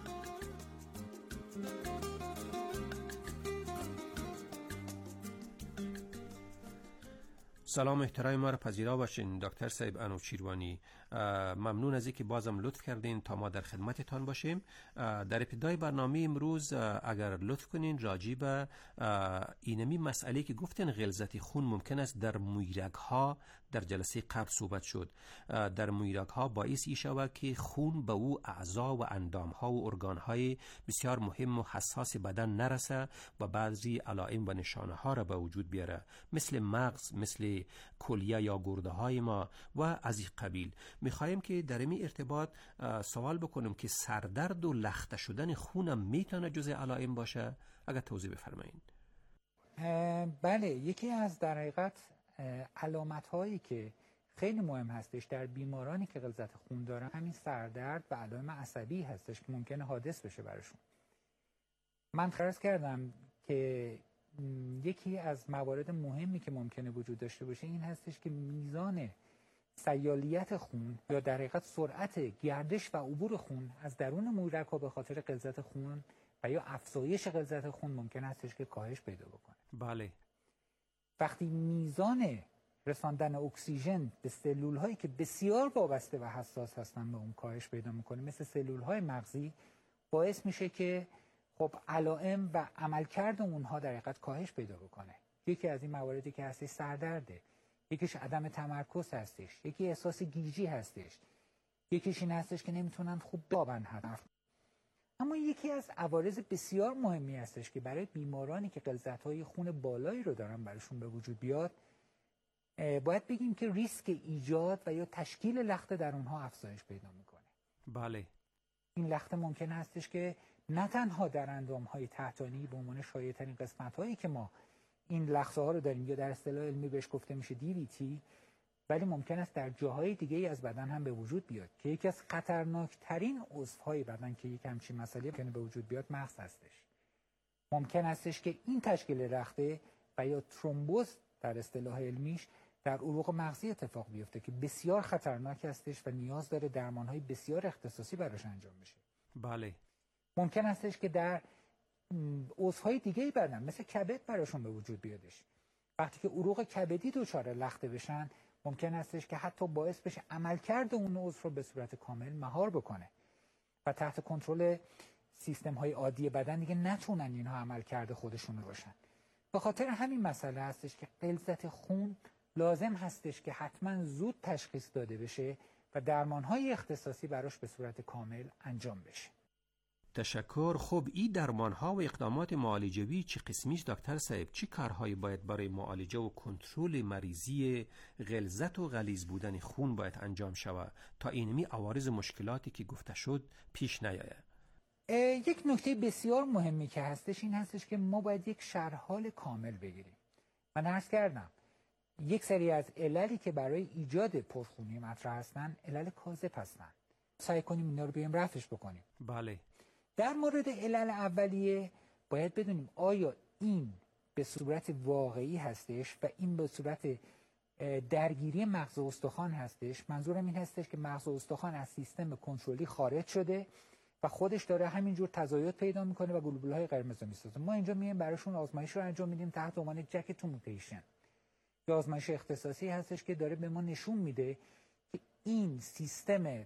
سلام احترام ما را پذیرا باشین دکتر صاحب انوشیروانی. ممنون از اینکه بازم لطف کردین تا ما در خدمتتان باشیم. در ابتدای برنامه امروز اگر لطف کنین راجع به اینمی مسئله که گفتین غلظت خون ممکن است در مویرگ ها، در جلسه قبل صحبت شد، در مویرگ ها باعث ای شود که خون به او اعضا و اندام ها و ارگان های بسیار مهم و حساس بدن نرسه و بعضی علائم و نشانه ها را به وجود بیاره، مثل مغز، مثل کلیه یا گرده های ما و از این قبیل. میخوایم که در این ارتباط سوال بکنم که سردرد و لخته شدن خونم میتونه جزء علائم باشه؟ اگر توضیح بفرمایید. بله، یکی از در حقیقت علامت هایی که خیلی مهم هستش در بیمارانی که غلظت خون دارن همین سردرد و علائم عصبی هستش که ممکنه حادث بشه براشون. من فرض کردم که یکی از موارد مهمی که ممکنه وجود داشته باشه این هستش که میزان سیالیت خون یا در حقیقت سرعت گردش و عبور خون از درون مویرگ‌ها به خاطر غلظت خون و یا افزایش غلظت خون ممکن هستش که کاهش پیدا بکنه. بله. وقتی میزان رساندن اکسیژن به سلول‌هایی که بسیار وابسته و حساس هستن به اون کاهش پیدا میکنه، مثل سلول‌های مغزی، باعث میشه که خب علائم و عملکرد اونها در حقیقت کاهش پیدا بکنه. یکی از این مواردی که هستش سردرده، یکیش عدم تمرکز هستش، یکی احساس گیجی هستش، یکیش این هستش که نمیتونن خوب بابن حرف. اما یکی از عوارض بسیار مهمی هستش که برای بیمارانی که غلظت‌های خون بالایی رو دارن براشون به وجود بیاد، باید بگیم که ریسک ایجاد و یا تشکیل لخته در اونها افزایش پیدا میکنه. بله. این لخته ممکن هستش که نه تنها در اندام‌های تحتانی به عنوان شایع‌ترین قسمت‌هایی که ما این لخته ها رو داریم یا در اصطلاح علمی بهش گفته میشه دی وی تی، ولی ممکن است در جاهای دیگه ای از بدن هم به وجود بیاد که یکی از خطرناکترین عضوهای بدن که یک همچین مسئله ممکنه به وجود بیاد مغز هستش. ممکن استش که این تشکیل لخته و یا ترومبوز در اصطلاح علمیش در عروق مغزی اتفاق بیفته که بسیار خطرناک هستش و نیاز داره درمانهای بسیار اختصاصی براش انجام بشه. بله. ممکن استش که در عضوهای دیگه‌ای بدن مثل کبد براشون به وجود بیادش. وقتی که عروق کبدی دچار لخته بشن، ممکن استش که حتی باعث بشه عملکرد اون عضو رو به صورت کامل مهار بکنه و تحت کنترل سیستم‌های عادی بدن دیگه نتونن اینها عملکرد خودشون رو باشن. به خاطر همین مسئله هستش که غلظت خون لازم هستش که حتما زود تشخیص داده بشه و درمان‌های اختصاصی براش به صورت کامل انجام بشه. تشکر. خب این درمان ها و اقدامات معالجوی چی قسمیش دکتر صاحب؟ چی کارهایی باید برای معالجه و کنترل مریضی غلظت و غلیظ بودن خون باید انجام شود تا اینمی عوارض مشکلاتی که گفته شد پیش نیاید؟ یک نکته بسیار مهمی که هستش این هستش که ما باید یک شرح حال کامل بگیریم. من عرض کردم یک سری از عللی که برای ایجاد پرخونی مطرح هستن علل کاذب هستن. سعی کنیم اینا رو بیایم رفعش بکنیم. بله. در مورد علل اولیه باید بدونیم آیا این به صورت واقعی هستش و این به صورت درگیری مغز و استخوان هستش. منظورم این هستش که مغز و استخوان از سیستم کنترلی خارج شده و خودش داره همینجور تزاید پیدا میکنه و گلبولهای قرمز رو میسازه. ما اینجا میایم براشون آزمایش رو انجام میدیم تحت عنوان جک تو موتیشن. یه آزمایش اختصاصی هستش که داره به ما نشون میده که این سیستم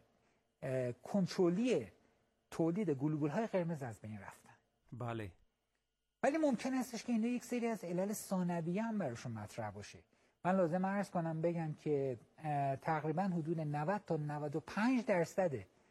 کنترلی تولید گلبولهای قرمز از بین رفتن. بله. ولی ممکن هستش که اینجا یک سری از علل ثانویه هم براشون مطرح باشه. من لازم عرض کنم بگم که تقریبا حدود نود تا نود و پنج درصد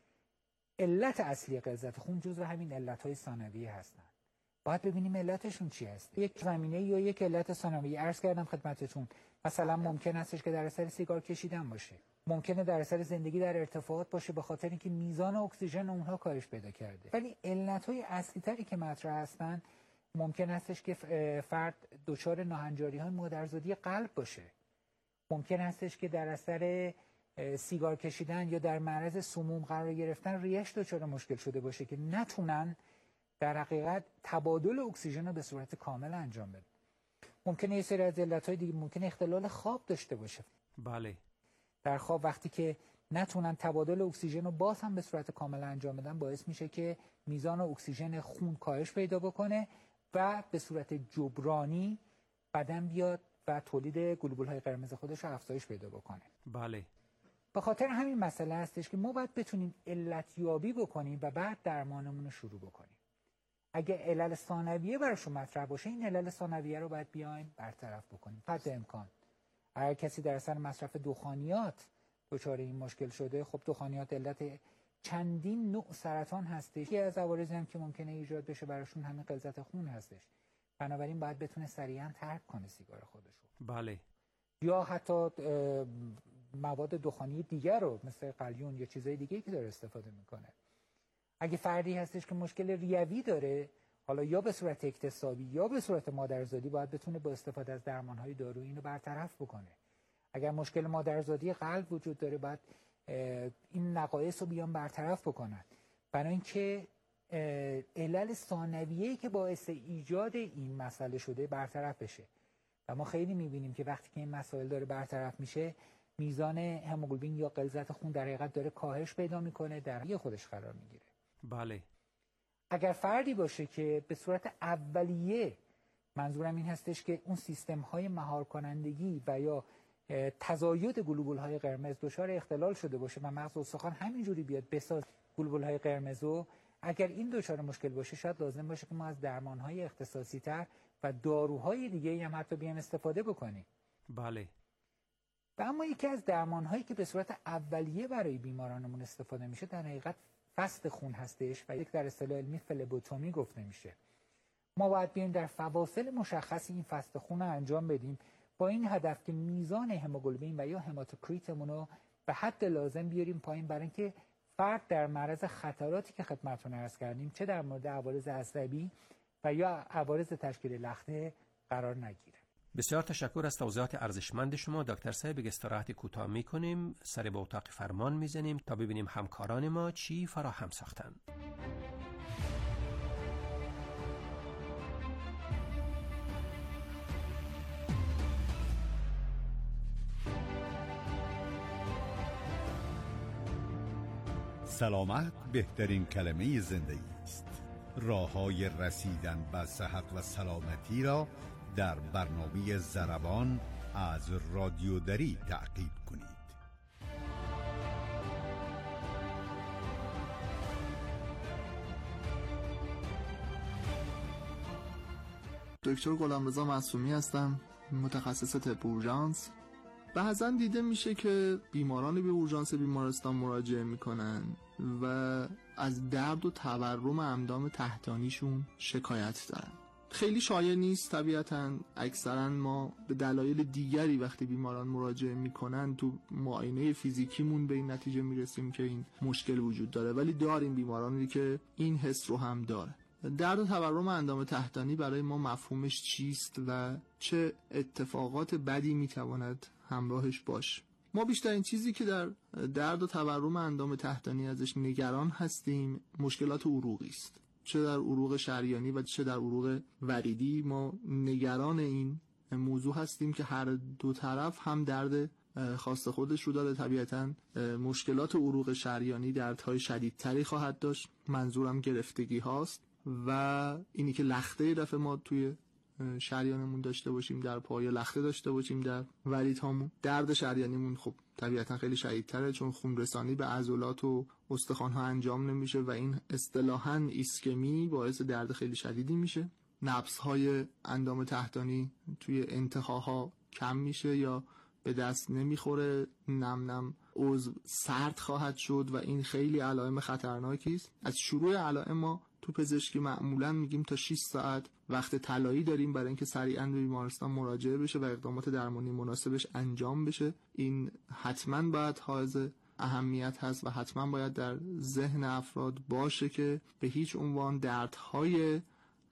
علت اصلی غلظت خون جزو همین علت‌های ثانویه هستن. باید ببینیم علتشون چی هست. یک زمینه یا یک علت ثانویه عرض کردم خدمتتون، مثلا ممکن هستش که در اثر سیگار کشیدن باشه. ممکنه در اثر زندگی در ارتفاعات باشه به خاطر اینکه میزان اکسیژن اونها کاهش پیدا کرده. ولی علت‌های اصلی تری که مطرح هستن ممکن هستش که فرد دچار ناهنجاری های مادرزادی قلب باشه. ممکن هستش که در اثر سیگار کشیدن یا در معرض سموم قرار گرفتن ریش دچار مشکل شده باشه که نتونن در حقیقت تبادل اکسیژن رو به صورت کامل انجام بدن. ممکنه یه سری از علتهای دیگه، ممکنه اختلال خواب داشته باشه. بله. در خواب وقتی که نتونن تبادل اکسیژن رو باز هم به صورت کامل انجام بدن، باعث میشه که میزان اکسیژن خون کاهش پیدا بکنه و به صورت جبرانی بدن بیاد و تولید گلوبول‌های قرمز خودش رو افزایش پیدا بکنه. بله. به خاطر همین مسئله هستش که ما باید بتونیم علت یابی بکنیم و بعد درمانمون رو شروع بکنیم. اگه علل ثانویه براشون مطرح باشه، این علل ثانویه رو باید بیایم برطرف بکنیم. حد امکان اگر کسی در اثر مصرف دخانیات دچار این مشکل شده، خب دخانیات علت چندین نوع سرطان هستش. یکی از عوارضی هم که ممکنه ایجاد بشه براشون همین غلظت خون هستش. بنابراین باید بتونه سریعا ترک کنه سیگار خودش رو. بله. یا حتی مواد دخانی دیگر رو مثل قلیون یا چیزای دیگه که داره استفاده میکنه. اگه فردی هستش که مشکل ریوی داره، حالا یا به صورت اکتسابی یا به صورت مادرزادی، باید بتونه با استفاده از درمانهای دارویی اینو برطرف بکنه. اگر مشکل مادرزادی قلب وجود داره، باید این نقایص رو بیان برطرف بکنن، برای اینکه علل ثانویه‌ای که باعث ایجاد این مسئله شده برطرف بشه. و ما خیلی میبینیم که وقتی که این مسائل داره برطرف میشه، میزان هموگلوبین یا غلظت خون در حقیقت داره کاهش پیدا میکنه، در یه خودش قرار میگیره. بله. اگر فردی باشه که به صورت اولیه، منظورم این هستش که اون سیستم های مهار کنندگی و یا تزاید گلوبول های قرمز دچار اختلال شده باشه و مغز استخوان همینجوری بیاد بساز گلوبول های قرمزو، اگر این دچار مشکل باشه، شاید لازم باشه که ما از درمان های اختصاصی تر و داروهای دیگه هم حتی بیایم استفاده بکنیم. بله. و اما یکی از درمان هایی که به صورت اولیه برای بیمارانمون استفاده میشه در حقیقت فست خون هستش و یک در اصطلاح علمی فلبوتومی گفته میشه. ما باید بیایم در فواصل مشخصی این فست خون رو انجام بدیم با این هدف که میزان هموگلوبین و یا هماتوکریتمون رو به حد لازم بیاریم پایین، برای اینکه فرد در معرض خطراتی که خدمتتون عرض کردیم، چه در مورد عوارض عصبی و یا عوارض تشکیل لخته قرار نگیره. بسیار تشکر از توضیحات ارزشمند شما دکتر صاحب. یک استراحت کوتاه میکنیم، سر به اتاق فرمان میزنیم تا ببینیم همکاران ما چی فراهم ساختن. سلامت بهترین کلمه زندگی است. راه‌های رسیدن به صحت و سلامتی را در برنامه ضربان از رادیو دری تعقیب کنید. دکتر غلامرضا معصومی هستم، متخصص طب اورژانس. بعضا دیده میشه که بیمارانی به اورژانس بیمارستان مراجعه میکنن و از درد و تورم اندام تحتانیشون شکایت دارن. خیلی شایع نیست طبیعتاً. اکثرا ما به دلایل دیگری وقتی بیماران مراجعه میکنن تو معاینه فیزیکیمون به این نتیجه میرسیم که این مشکل وجود داره، ولی داریم بیمارانی که این حس رو هم داره. درد و تورم اندام تحتانی برای ما مفهومش چیست و چه اتفاقات بدی میتواند همراهش باشه؟ ما بیشترین چیزی که در درد و تورم اندام تحتانی ازش نگران هستیم مشکلات عروقی است. چه در عروق شریانی و چه در عروق وریدی ما نگران این موضوع هستیم که هر دو طرف هم درد خاص خودش رو داره. طبیعتاً مشکلات عروق شریانی دردهای شدیدتری خواهد داشت، منظورم گرفتگی هاست و اینی که لخته دفعه ما توی شریانمون داشته باشیم، در پای لخته داشته باشیم، در ورید هامون. درد شریانیمون خب طبیعتا خیلی شدیدتره چون خون رسانی به عضلات و استخوان ها انجام نمیشه و این اصطلاحاً ایسکمی باعث درد خیلی شدیدی میشه. نبض های اندام تحتانی توی انتهاها کم میشه یا به دست نمیخوره، نم نم عضو سرد خواهد شد و این خیلی علائم خطرناکی است. از شروع علائم ما تو پزشکی معمولا میگیم تا شش ساعت وقت طلایی داریم برای اینکه سریعا به بیمارستان مراجعه بشه و اقدامات درمانی مناسبش انجام بشه. این حتما باید حائز اهمیت هست و حتما باید در ذهن افراد باشه که به هیچ عنوان دردهای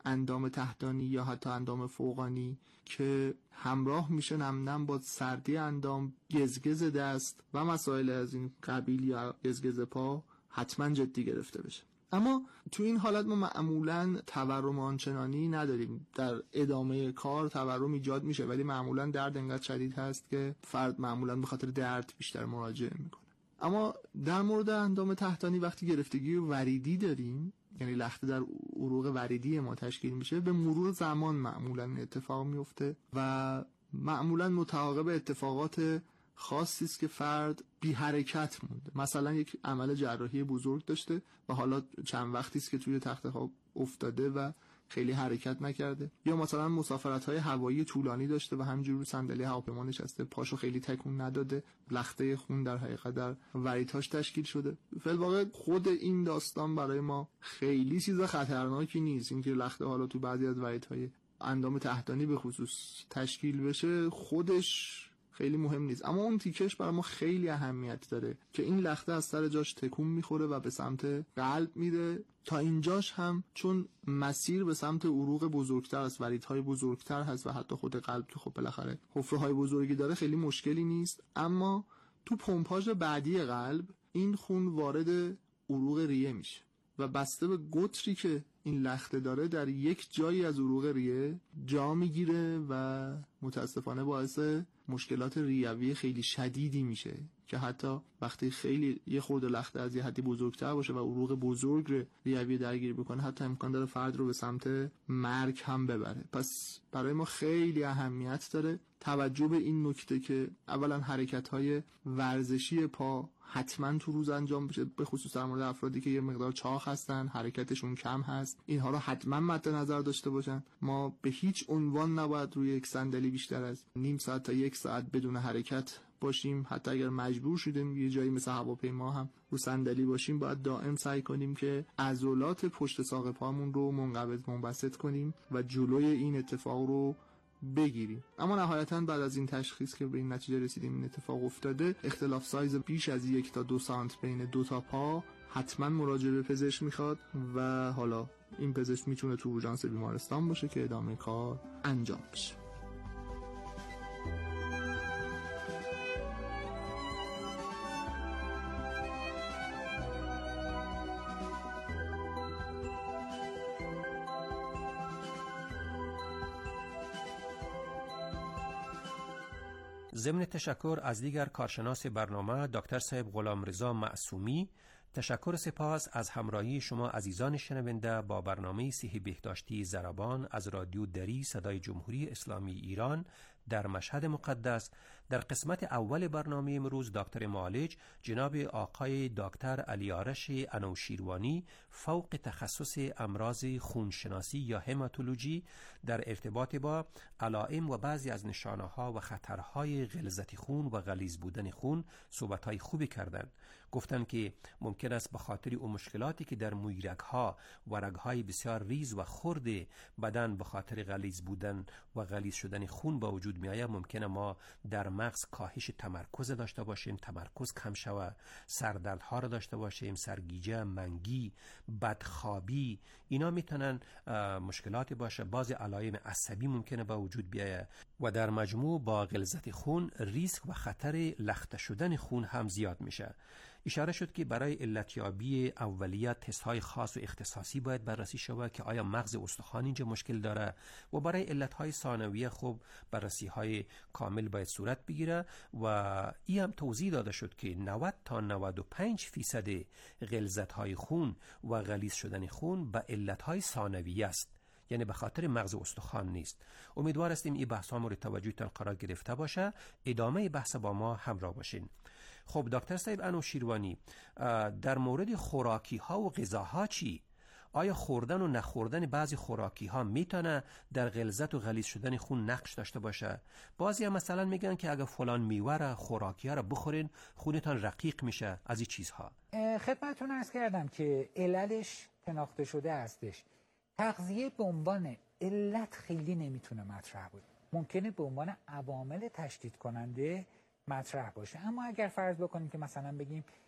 اندام تحتانی یا حتی اندام فوقانی که همراه میشه نم نم با سردی اندام، گزگز دست و مسائل از این قبیل یا گزگز پا حتما جدی گرفته بشه. اما تو این حالت ما معمولاً تورم آنچنانی نداریم، در ادامه کار تورم ایجاد میشه ولی معمولاً درد انقدر شدید هست که فرد معمولاً به خاطر درد بیشتر مراجعه میکنه. اما در مورد اندام تحتانی وقتی گرفتگی وریدی داریم، یعنی لخته در عروق وریدی ما تشکیل میشه، به مرور زمان معمولاً اتفاق میفته و معمولاً متعاقب اتفاقات خاصی است که فرد بی حرکت مونده. مثلا یک عمل جراحی بزرگ داشته و حالا چند وقتی است که توی تخت خواب افتاده و خیلی حرکت نکرده، یا مثلا مسافرت‌های هوایی طولانی داشته و همینجوری رو صندلی هواپیما نشسته، پاشو خیلی تکون نداده، لخته خون در حقیقت در وریدهاش تشکیل شده. فی‌الواقع خود این داستان برای ما خیلی چیز خطرناکی نیست. اینکه لخته حالا تو بعضی از وریدهای اندام تحتانی به خصوص تشکیل بشه خودش خیلی مهم نیست، اما اون تیکش برای ما خیلی اهمیت داره که این لخته از سر جاش تکون میخوره و به سمت قلب میره. تا اینجاش هم چون مسیر به سمت عروق بزرگتر است، وریدهای بزرگتر هست و حتی خود قلب که خب بالاخره حفره‌های بزرگی داره، خیلی مشکلی نیست. اما تو پمپاژ بعدی قلب این خون وارد عروق ریه میشه و بسته به قطری که این لخته داره در یک جایی از عروق ریه جا میگیره و متاسفانه باعث مشکلات ریوی خیلی شدیدی میشه که حتی وقتی خیلی یه خورده لخته از یه حدی بزرگتر باشه و عروق بزرگ ریوی درگیر بکنه، حتی امکان داره فرد رو به سمت مرگ هم ببره. پس برای ما خیلی اهمیت داره توجه به این نکته که اولا حرکت‌های ورزشی پا حتما تو روز انجام بشه، به خصوص در مورد افرادی که یه مقدار چاق هستن، حرکتشون کم هست، اینها رو حتما مد نظر داشته باشن. ما به هیچ عنوان نباید روی یک صندلی بیشتر از نیم ساعت تا یک ساعت بدون حرکت باشیم. حتی اگر مجبور شدیم یه جایی مثل هواپیما هم رو صندلی باشیم، باید دائم سعی کنیم که عضلات پشت ساق پامون رو منقبض منبسط کنیم و جلوی این اتفاق رو بگیریم. اما نهایتاً بعد از این تشخیص که به این نتیجه رسیدیم این اتفاق افتاده، اختلاف سایز بیش از یک تا دو سانت بین دو تا پا حتما مراجعه به پزشک میخواد و حالا این پزشک میتونه تو اورژانس بیمارستان باشه که ادامه کار انجام بشه. ضمن تشکر از دیگر کارشناس برنامه دکتر صاحب غلامرضا معصومی، تشکر سپاس از همراهی شما عزیزان شنونده با برنامه صحی بهداشتی ضربان از رادیو دری صدای جمهوری اسلامی ایران در مشهد مقدس. در قسمت اول برنامه امروز دکتر معالج جناب آقای دکتر علیارش انوشیروانی فوق تخصص امراض خونشناسی یا هماتولوژی در ارتباط با علائم و بعضی از نشانه‌ها و خطرهای غلظت خون و غلیظ بودن خون صحبت‌های خوبی کردند. گفتند که ممکن است به خاطر اون مشکلاتی که در مویرگ‌ها و رگ‌های بسیار ریز و خرد بدن به خاطر غلیظ بودن و غلیظ شدن خون با وجود می‌آید، ممکنه ما در مغز کاهش تمرکز داشته باشیم، تمرکز کم شود، سردردها را داشته باشیم، سرگیجه، منگی، بدخوابی، اینا میتونن مشکلاتی باشه. بعضی علائم عصبی ممکنه با وجود بیاید و در مجموع با غلظت خون ریسک و خطر لخته شدن خون هم زیاد میشه. اشاره شد که برای علتیابی اولیه تست‌های خاص و اختصاصی باید بررسی شود که آیا مغز استخوان اینجا مشکل داره و برای علت‌های ثانویه خب بررسی‌های کامل باید صورت بگیره و این هم توضیح داده شد که نود تا نود و پنج فیصد غلظت‌های خون و غلیظ شدن خون به علت‌های ثانویه است، یعنی به خاطر مغز استخوان نیست. امیدوار هستیم این بحث ها مورد توجهتان قرار گرفته باشه. ادامه بحث با ما همراه باشین. خب دکتر صاحب انوشیروانی، در مورد خوراکی ها و غذاها چی؟ آیا خوردن و نخوردن بعضی خوراکی ها میتونه در غلظت و غلیظ شدن خون نقش داشته باشه؟ بعضی هم مثلا میگن که اگه فلان میوه را خوراکی ها را بخورین خونتان رقیق میشه. از این چیزها خدمتتون عرض کردم که عللش شناخته شده هستش. تغذیه به عنوان علت خیلی نمیتونه مطرح بود، ممکنه به عنوان عوامل تشدید کننده مطرح باشه. اما اگر فرض بکنیم که مثلا بگیم